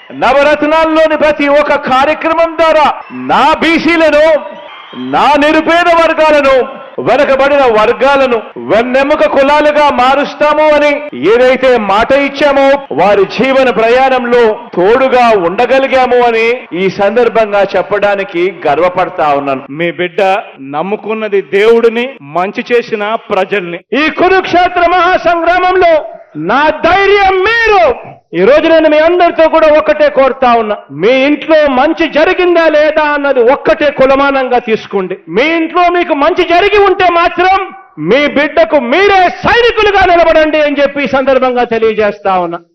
నవరత్నాల్లోని ప్రతి ఒక్క కార్యక్రమం ద్వారా నా బీసీలను, నా నిరుపేద వర్గాలను, వెనకబడిన వర్గాలను వెన్నెముక కులాలుగా మారుస్తాము అని ఏదైతే మాట ఇచ్చామో వారి జీవన ప్రయాణంలో తోడుగా ఉండగలిగాము అని ఈ సందర్భంగా చెప్పడానికి గర్వపడతా ఉన్నాను. మీ బిడ్డ నమ్ముకున్నది దేవుడిని, మంచి చేసిన ప్రజల్ని. ఈ కురుక్షేత్ర మహాసంగ్రామంలో నా ధైర్యం మీరు. ఈ రోజు నేను మీ అందరితో కూడా ఒక్కటే కోరుతా ఉన్నా, మీ ఇంట్లో మంచి జరిగిందా లేదా అన్నది ఒక్కటే కులమానంగా తీసుకోండి. మీ ఇంట్లో మీకు మంచి జరిగి ఉంటే మాత్రం మీ బిడ్డకు మీరే సైనికులుగా నిలబడండి అని చెప్పి ఈ సందర్భంగా తెలియజేస్తా ఉన్నా.